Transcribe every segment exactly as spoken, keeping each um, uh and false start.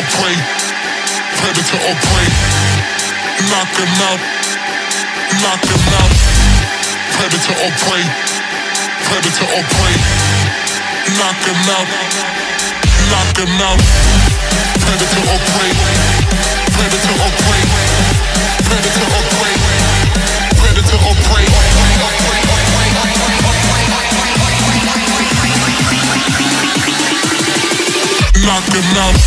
prey, predator or prey. Knock him out, knock him out. Predator or prey, predator or prey. Knock him out, knock him out. Predator or prey, predator or prey. Predator or prey, predator or prey. Knock him out.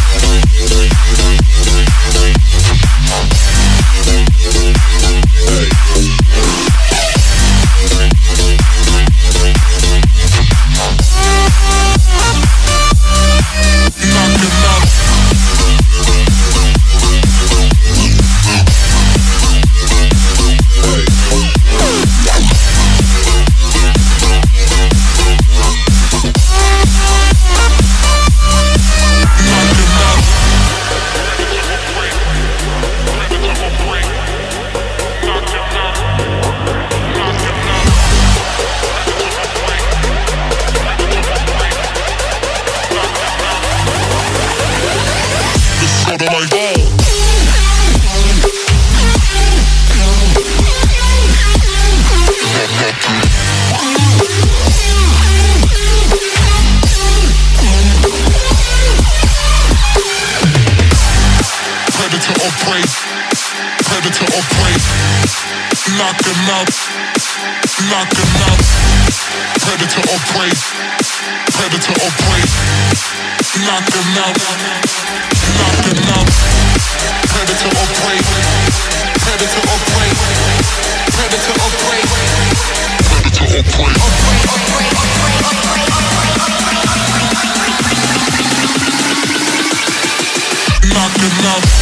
Knock him out, knock him out. Predator or prey, predator or prey. Knock him out, knock him out. Predator or prey, predator or prey. Predator or prey, predator or prey. Knock him out.